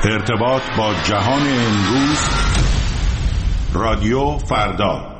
ارتباط با جهان امروز، رادیو فردا.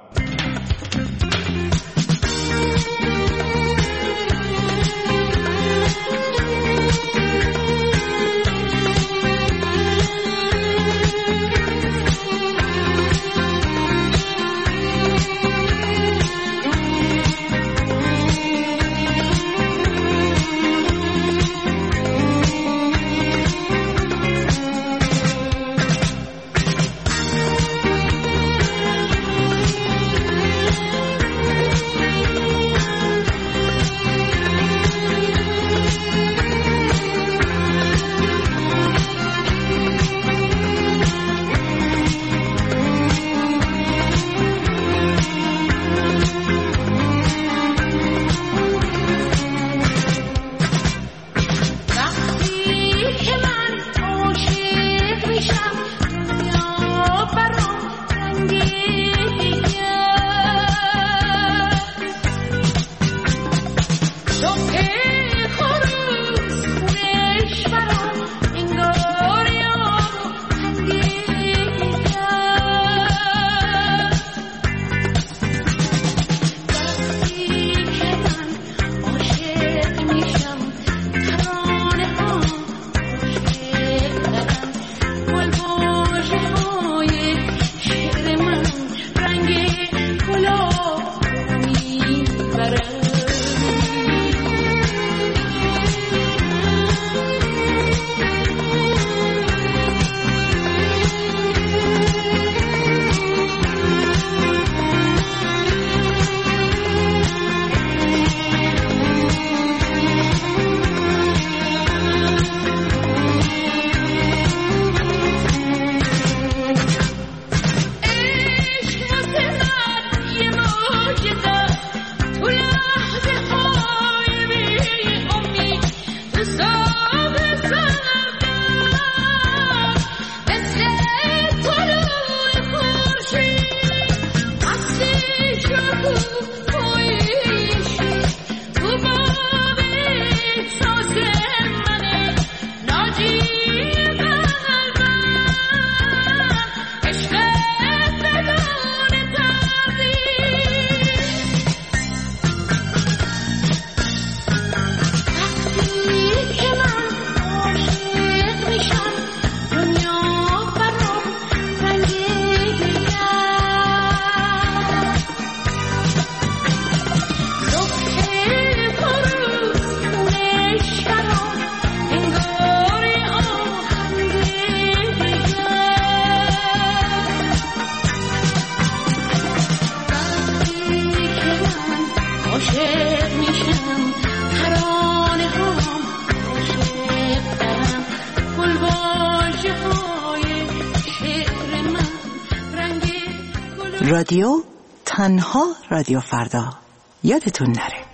رادیو تنها رادیو فردا، یادتون نره.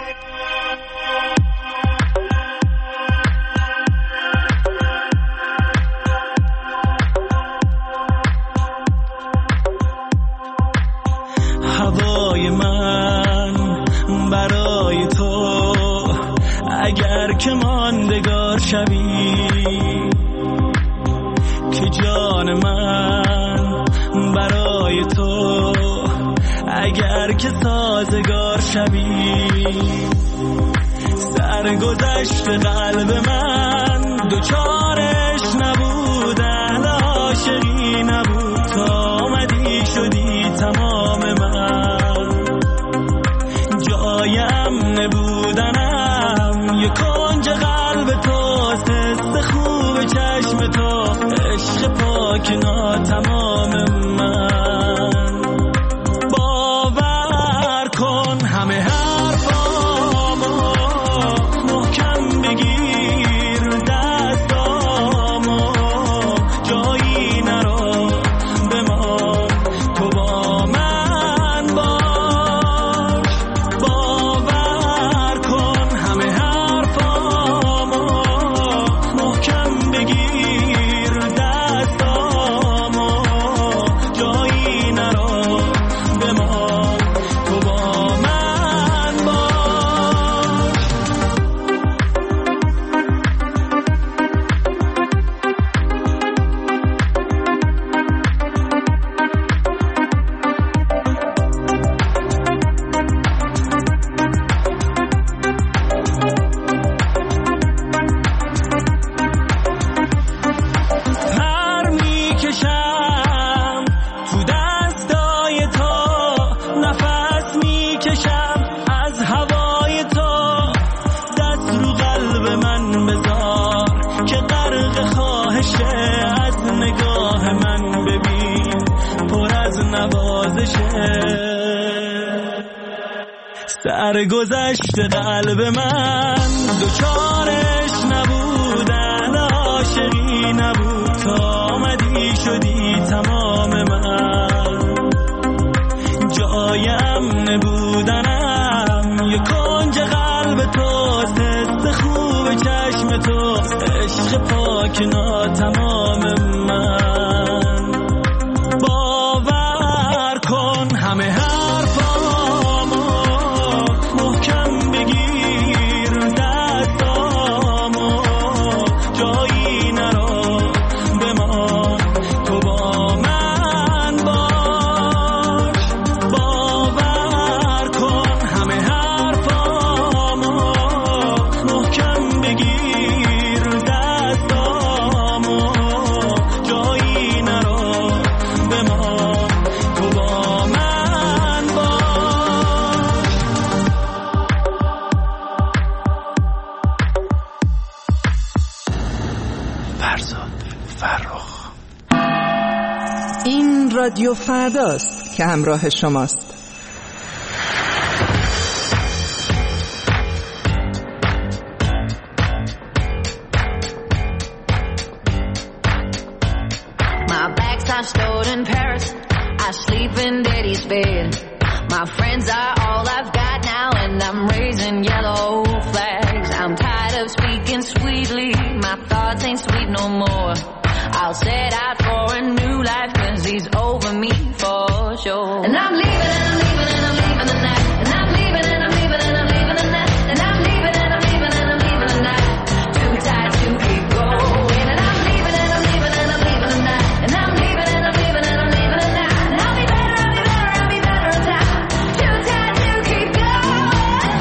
هوای من برای تو اگر که ماندگار شوی، که جان من برای تو اگر که سازگار شوی، سرگذشت قلب من دوچارش نبود، اهل عاشقی نبود، تا آمدی شدی تمام من، جایم نبودنم یک کنج قلب توست، حس خوب چشم تو، عشق پاک ناتمام من. باور کن همه حرفامو محکم بگیر، دستامو جایی نرو بمان، تو با من باش. باور کن همه حرفامو محکم بگیر، دستامو آغوششه، از نگاه من ببین پر از نوازشه. سرگذشت قلب من دوچارش نبودن، عاشقی نبود تا آمدی شدی تمام من. جایم نبودنم یه کنج قلب توست، حس خوب چشم توست، عشق پاک ناتمام من. باور کن همه حرفامو محکم بگیر دستامو، جایی نرو بمان تو با من باش. باور کن همه حرفامو محکم بگیر دستامو، جایی نرو بمان تو با من باش. فرزاد فرخ. این رادیو فرداست که همراه شماست. My bags are stored in Paris. I sleep in daddy's bed. My friends are all I've got now, and I'm raising yellow flags. I'm tired of speaking sweetly. My thoughts ain't sweet no more. I'll set out for a new life, 'cause he's over me for sure. And I'm leaving and I'm leaving and I'm leaving the night. And I'm leaving and I'm leaving and I'm leaving the night. And I'm leaving and I'm leaving and I'm leaving the night. Too tired to keep going. And I'm leaving and I'm leaving and I'm leaving the night. And I'm leaving and I'm leaving and I'm leaving the night. And I'll be better, I'll be better, I'll be better in time. Too tired to keep going.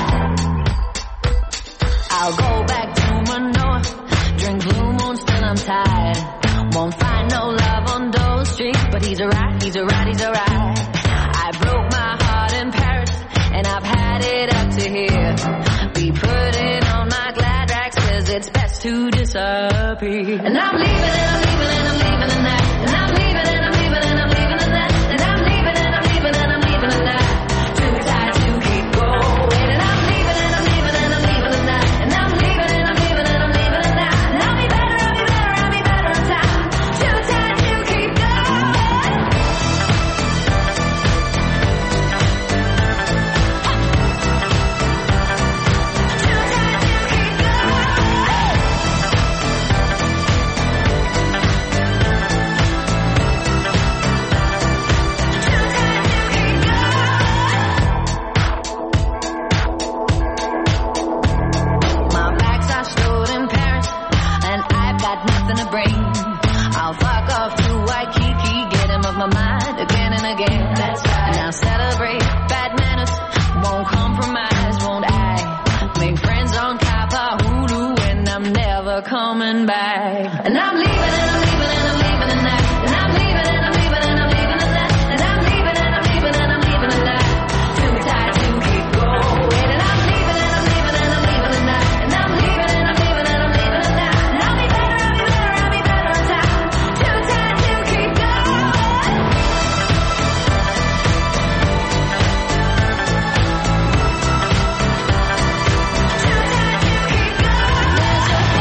I'll go back to Manoa, drink Blue Moon till I'm tired. Won't find no love on those streets, but he's alright, he's alright, he's alright. I broke my heart in Paris, and I've had it up to here. Be putting on my glad rags, 'cause it's best to disappear. And I'm leaving and I'm leaving and I'm leaving the night. And I'm leaving and I'm leaving and I'm leaving the night. And I'm leaving and I'm leaving and I'm leaving the night. Too tired to keep going. And I'm leaving and I'm leaving and I'm leaving the night. And I'm leaving and I'm leaving and I'm leaving the night. And I'll be better, I'll be better, I'll be better in time. Too tired to keep going. Too tired to keep going. My bags are stored in Paris, and I've got nothing to bring. I'll fuck off to Waikiki, get him off my mind again and again. That's right. And I'll celebrate bad manners, won't compromise, won't I? Make friends on Kapahulu, and I'm never coming back. And I'm leaving and I'm leaving and I'm leaving the night. And I'm leaving and I'm leaving and I'm leaving the night. And I'm leaving and I'm leaving and I'm leaving the night. Too tired to keep going. And I'm leaving and I'm leaving and I'm leaving the night. And I'm leaving and I'm leaving and I'm leaving the night. And I'll be better, I'll be better, I'll be better in time. Too tired to keep going. Too tired to keep going. There's a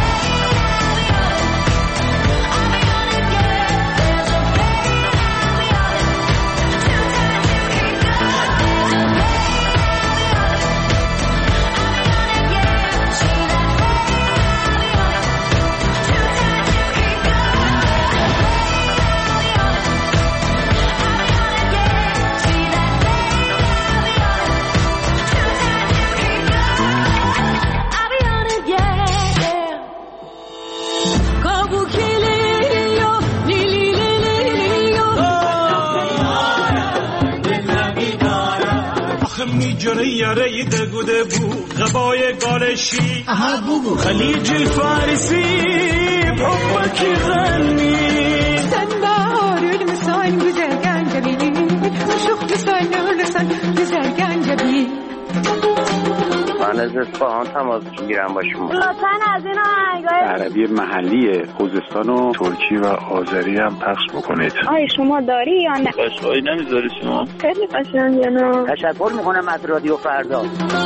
جره یاره دگوده بو غبای گالشی خلیج الفارسی بحبك غني سنبار المسان güzel gencebi Uşuk güzel olursan güzel gencebi من از اصفهان تماس میگیرم با شما. لطفاً از این آهنگای عربی محلی خوزستان و ترکی و آذری هم پخش بکنید. آی شما داری یا نه؟ قشنگی نمیذاری شما؟ خیلی قشنگه. نه تشکر میکنم از رادیو فردا.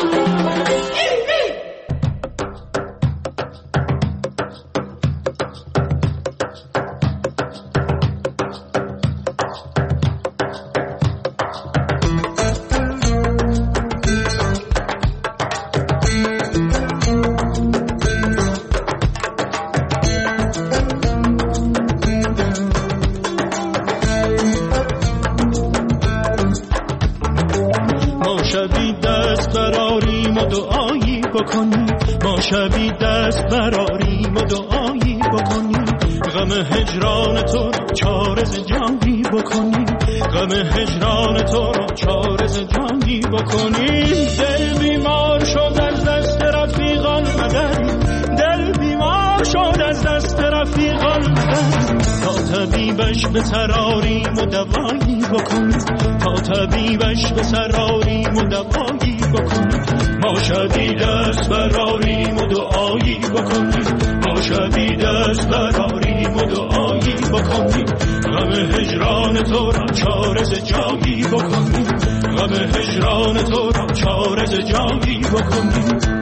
ما شبی دست براریم و دعایی بکنیم، غم هجران تو را چارز جانی بکنیم، غم هجران تو را چارز جانی بکنیم. دل بیمار شد از دست رفیقان مدد، دل بیمار شد از دست رفیقان مدد، تا طبیبش به سراریم و دوایی بکنیم، تا طبیبش به سراریم و دوایی بکنیم. ما شبی دست براریم و دعایی بکنیم، ما شبی دست براریم و دعایی بکنیم، غم هجران تو را چارز جایی بکنیم، غم هجران تو را چارز جایی بکنیم.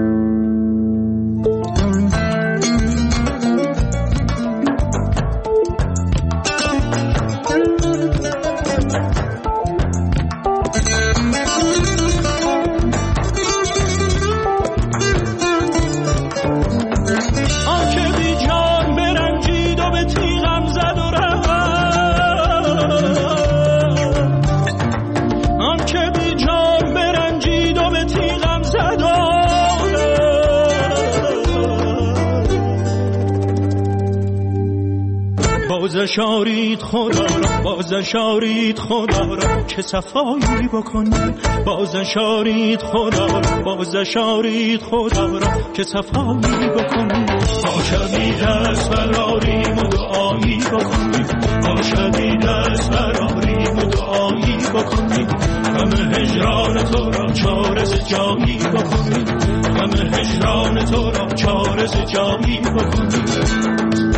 بازشارید خدا را، بازشارید خدا را که صفایی بکنیم، بازشارید خدا را، بازشارید خدا را که صفایی بکنیم. ما شبی دست براریم و دعایی بکنیم، ما شبی دست براریم و دعایی بکنیم، غم هجران تو را چارز جایی بکنیم، غم هجران تو را چارز جایی بکنیم.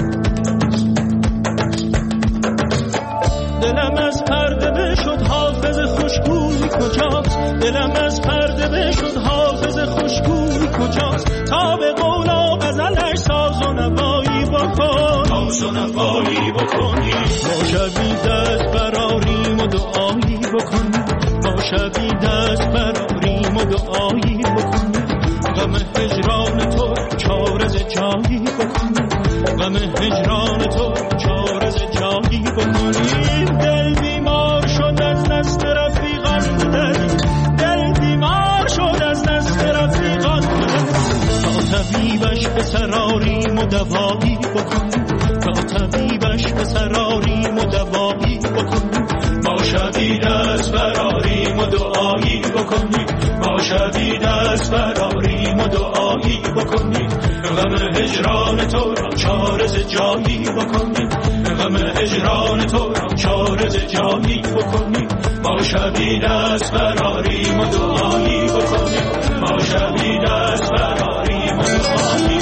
دلم از پرده بشد حافظ خوشگوی کجاست، دلم از پرده بشد حافظ خوشگوی کجاست، تا به قول و غزلش ساز و نوایی بکن، ساز و نوایی بکنی. ما شبی دست براریم و دعایی بکنیم، ما شبی دست براریم و دعایی بکنیم، غم هجران تو چارز جایی بکنیم، غم هجران تو چارز جایی بکنیم. دل بیمار شد از دست رفیقان مدد، دل بیمار شد از دست رفیقان مدد، تا طبیبش به سراریم و دوایی بکنیم، تا طبیبش به سراریم و دوایی بکنیم. ما شبی دست براریم و دعایی بکنیم، ما شبی دست براریم و دعایی بکنیم، غم هجران تو را چارز جایی بکنیم، غم هجران تو را چارز جایی بکنیم. ما شبی دست براریم و دعایی بکنیم، ما شبی دست براریم و دعایی